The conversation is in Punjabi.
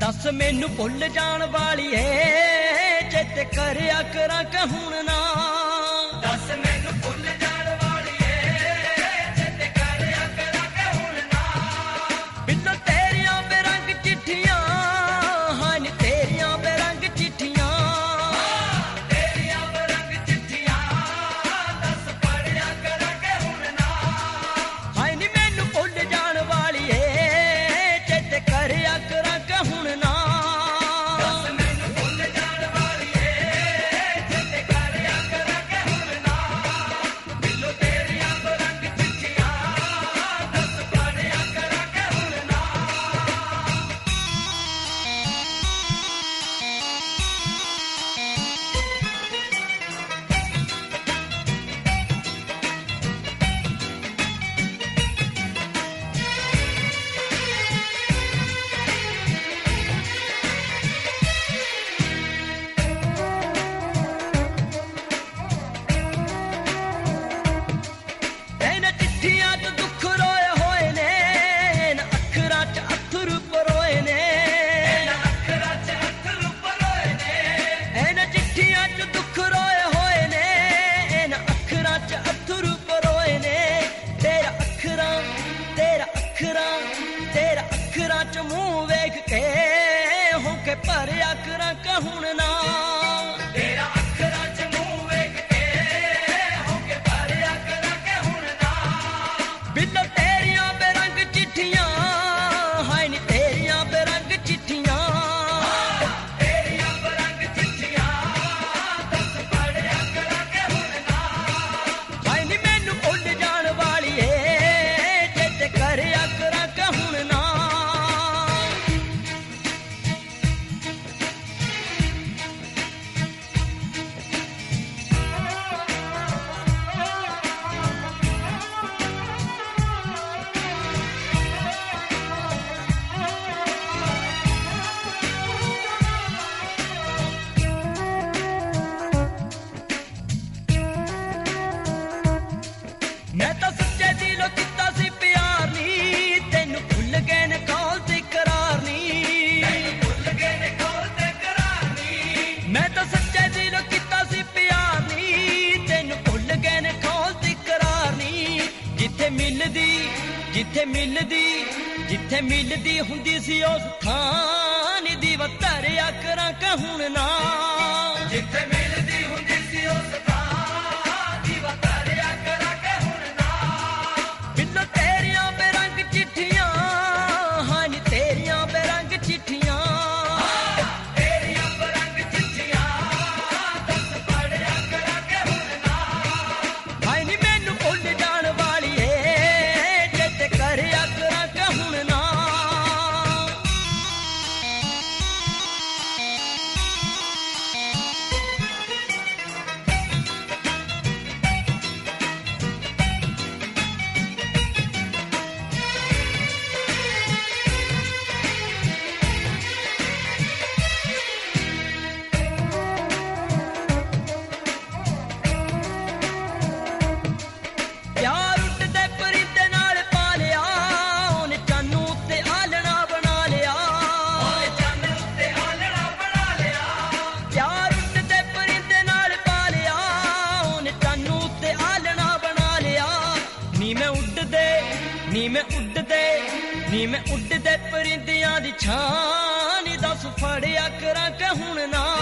दस मैनू भुल जान वाली है चेते करया करा कि हुण ना दस मैनू भुल जान वाली है चेते करया करा कि हुण ना बिल्लो तेरियां बेरंग चिट्ठियां हन तेरियां बेरंग चिट्ठियां तेरियां बेरंग चिट्ठियां दस पढ़िया करा कि हुण ना हाय नी मैनू भुल जान वाली है चेते करया करा कि हुण ना दस मैनू भुल जान वाली है चेते करया करा कि हुण ना बिल्लो तेरियां बेरंग चिट्ठियां दस पढ़िया करा कि हुण ना ਇਹਨਾਂ ਚਿੱਠੀਆਂ 'ਚ ਦੁੱਖ ਰੋਏ ਹੋਏ ਨੇ ਇਹਨਾਂ ਅੱਖਰਾਂ 'ਚ ਅੱਥਰੂ ਪਰੋਏ ਨੇ ਇਹਨਾਂ ਅੱਖਰਾਂ 'ਚ ਅੱਥਰੂ ਪਰੋਏ ਨੇ ਇਹਨਾਂ ਚਿੱਠੀਆਂ 'ਚ ਦੁੱਖ ਰੋਏ ਹੋਏ ਨੇ ਇਹਨਾਂ ਅੱਖਰਾਂ 'ਚ ਅੱਥਰੂ ਪਰੋਏ ਨੇ ਤੇਰਾ ਅੱਖਰਾਂ 'ਚ ਮੂੰਹ ਵੇਖ ਕੇ ਹੋ ਕੇ ਭਰਿਆ ਕਰਾਂ ਕਿ ਹੁਣ ਨਾ ਤੇਰਾ ਅੱਖਰਾਂ 'ਚ ਮੂੰਹ ਵੇਖ ਕੇ ਹੋ ਕੇ ਭਰਿਆ ਕਰਾਂ ਕਿ ਹੁਣ ਨਾ ਬਿੱਲੋ ਤੇਰੀਆਂ ਬੇਰੰਗ ਚਿੱਠੀਆਂ ਹਾਏ ਨੀ ਤੇਰੀਆਂ ਬੇਰੰਗ ਚਿੱਠੀਆਂ ਤੇਰੀਆਂ ਬੇਰੰਗ ਚਿੱਠੀਆਂ ਦਸ ਪੜਿਆ ਕਰਾਂ ਕਿ ਹੁਣ ਨਾ ਹਾਏ ਨੀ ਮੈਨੂੰ ਭੁੱਲ ਜਾਣ ਵਾਲੀ ਏ ਚੇਤੇ ਕਰਿਆ ਕਰਾਂ ਕਿ ਹੁਣ ਨਾ ਮੈਂ ਤਾਂ ਸੱਚੇ ਦਿਲੋਂ ਕੀਤਾ ਸੀ ਪਿਆਰ ਨੀ ਤੈਨੂੰ ਭੁੱਲ ਗਏ ਨੇ ਕੌਲ ਤੇ ਕਰਾਰ ਨੀ ਤੈਨੂੰ ਭੁੱਲ ਗਏ ਨੇ ਕੌਲ ਤੇ ਕਰਾਰ ਨੀ ਮੈਂ ਤਾਂ ਸੱਚੇ ਦਿਲੋਂ ਕੀਤਾ ਸੀ ਪਿਆਰ ਨੀ ਤੈਨੂੰ ਭੁੱਲ ਗਏ ਨੇ ਕੌਲ ਤੇ ਕਰਾਰ ਨੀ ਜਿੱਥੇ ਮਿਲਦੀ ਹੁੰਦੀ ਸੀ ਉਸ ਥਾਂ ਨੀ ਦੀ ਵਤਰਿਆ ਕਰਾਂ ਕਿ ਹੁਣ ਨਾ ਜਿੱਥੇ ਮਿਲਦੀ ਹੁੰਦੀ ਸੀ ਉਸ ਥਾਂ ਦੀ ਵਤਰਿਆ ਕਰਾਂ ਕਿ ਹੁਣ ਨਾ ਬਿੱਲੋ ਤੇਰੀਆਂ ਬੇਰੰਗ ਚਿੱਠੀਆਂ ਹਾਂ ਨੀ ਤੇਰੀਆਂ ਬੇਰੰਗ ਚਿੱਠੀਆਂ ਤੇਰੀਆਂ ਬੇਰੰਗ ਚਿੱਠੀਆਂ ਦਸ ਪੜਿਆ ਕਰਾਂ ਕਿ ਹੁਣ ਨਾ ਹਾਏ ਨੀ ਮੈਨੂੰ ਭੁੱਲ ਜਾਣ ਵਾਲੀ ਏ ਚੇਤੇ ਕਰਿਆ ਕਰਾਂ ਕਿ ਹੁਣ ਨਾ ਪਿਆਰ ਉੱਡਦੇ ਪਰਿੰਦੇ ਨਾਲ ਪਾ ਲਿਆ ਉਹਨੇ ਚਾਨੂ ਉੱਤੇ ਆਲਣਾ ਬਣਾ ਲਿਆ ਉਹਨੇ ਚਾਨੂ ਉੱਤੇ ਆਲਣਾ ਬਣਾ ਲਿਆ ਪਿਆਰ ਉੱਡਦੇ ਪਰਿੰਦੇ ਨਾਲ ਪਾ ਲਿਆ ਉਹਨੇ ਚਾਨੂ ਉੱਤੇ ਆਲਣਾ ਬਣਾ ਲਿਆ ਨੀ ਮੈਂ ਉੱਡਦੇ ਪਰਿੰਦਿਆਂ ਦੀ ਛਾਂ ਨੀ ਦੱਸ ਫੜਿਆ ਕਰਾਂ ਕਿ ਹੁਣ ਨਾ